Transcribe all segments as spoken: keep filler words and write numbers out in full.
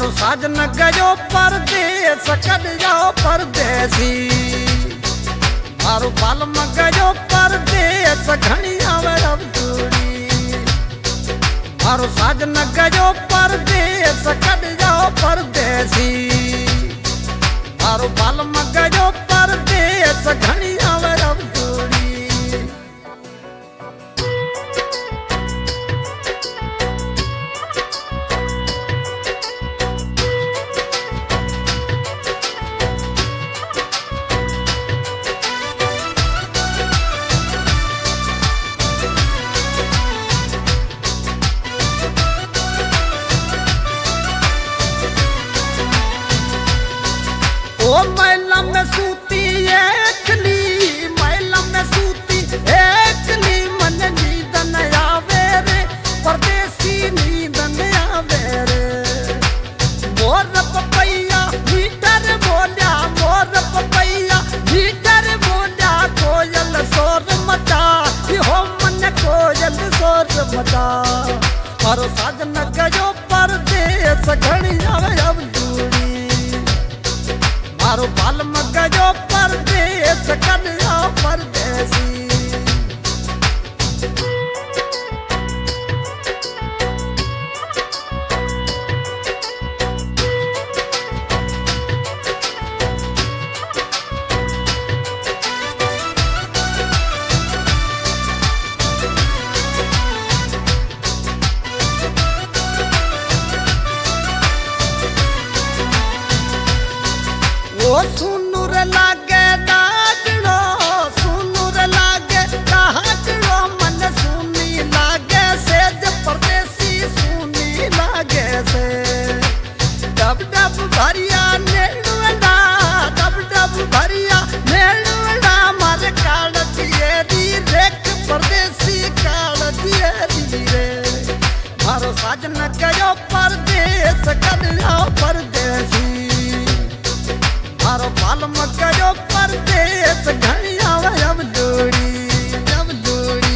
मारो साजन गयो परदेस कद जाओ परदेसी। मारो पालम गयो परदेस घणी आवे अब दूरी। मारो साजन गयो परदेस कद जाओ परदेसी। मारो पालम गयो परदेस घणी आवे अब दूरी। ओ मैला में सूती एकली, मैला में सूती एकली, मन नींद न आवे रे परदेसी नींद न आवे रे। मोर पपैया मीटर बोलिया, मोर पपैया मीटर बोलिया, कोयल शोर मचा हो मन कोयल शोर मचा। मारो साजन गयो परदेस घणी आवे अब दूरी। मारो पालम गयो परदेस कद जाओ परदेसी। ओ सुनुर लागे दाजड़ो, सुनुर लागे दाजड़ो, मन सुनी लागे सेज परदेसी सुनी लागे से। डब डब भरिया नेड़ुड़ा, डब डब भरिया नेड़ुड़ा, मार काड़ दिए दी रेख परदेसी काड़ दिए दी रे। मारो साजन गयो परदेस कद जाओ परदेसी। मारो पालम गयो परदेस घणी आवे अब दूरी, अब दूरी।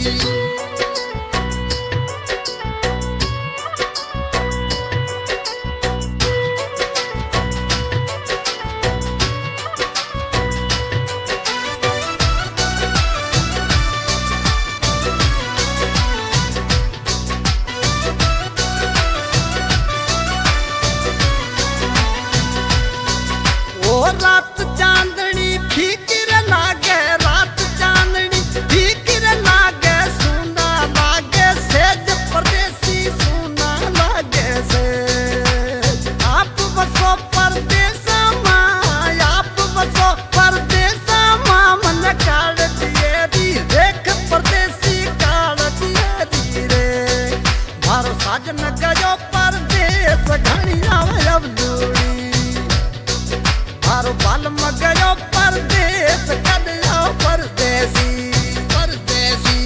ओ रात चांदनी फीकिर लागे, रात चांदनी फीकिर लागे, सुना लागे सेज परदेसी सुना लागे से। आप बसो परदेस मां, आप बसो परदेस मां, मन काड़ दिए दी रेख परदेसी काड़ दिए दी रे। मारो साजन गयो परदेस घणी आवे अब दूरी। मारो पालम गयो परदेस कद जाओ परदेसी, परदेसी।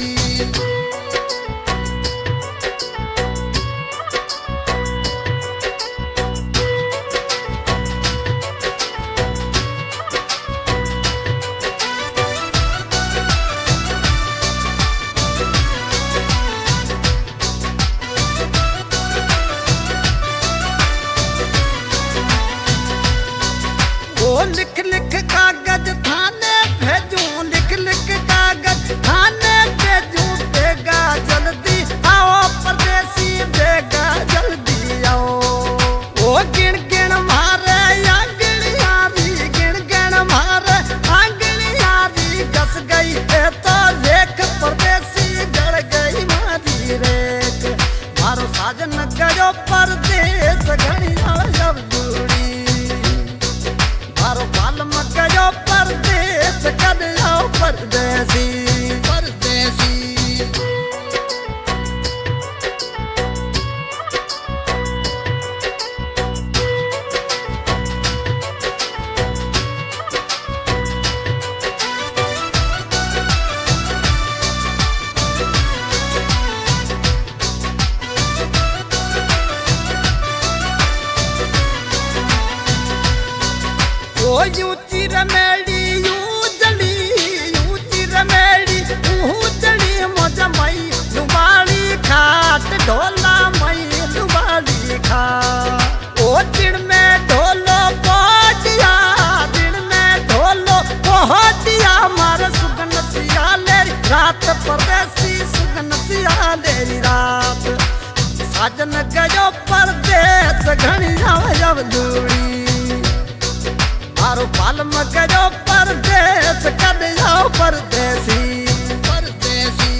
रात परदेसी सुगन सियालेरी रात साजन गयो परदेस घणी आव दूरी मारो पालम गयो परदेस कद जाओ परदेसी परदेसी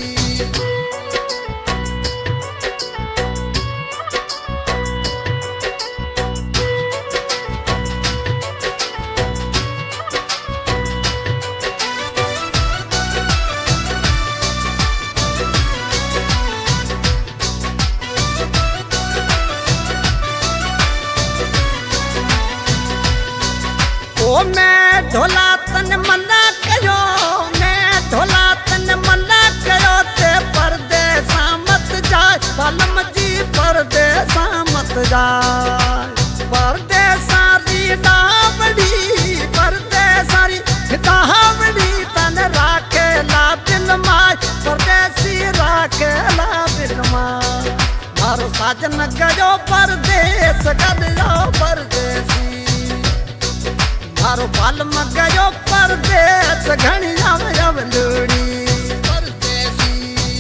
ओ मैं ढोला तन मना कयो मैं ढोला तन मना कयो ते परदेसा मत जाए पालम जी परदेसा मत जाए परदेसा री डावड़ी परदेसा री डावड़ी तन राखे ला दिल माय परदेसी राखे ला दिल माय मारो साजन गयो परदेस कद जाओ परदेसी मारो पालम गयो परदेस घणी आव दूरी परदेसी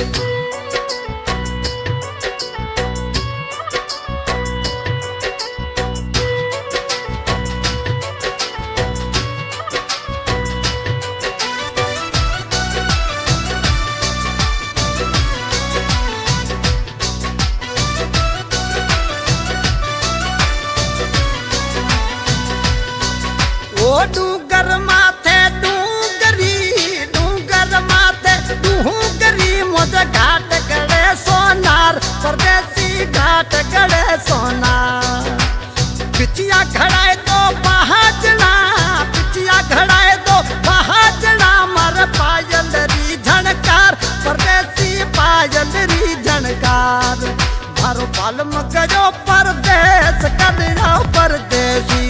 ओ डूंगर माथे डूंगरी डूंगर माथे डूंगरी मुझे घाट गड़े सोनार परदेसी घाट गड़े सोनार पिचिया घड़ाए दो पहाड़ना पिचिया घड़ाए दो पहाड़ना मर पायल री झणकार परदेसी पायल री झणकार मारो पालम गयो परदेस कद जाओ परदेसी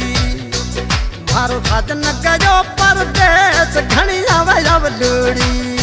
मारो साजन गयो परदेस घणी आव दूरी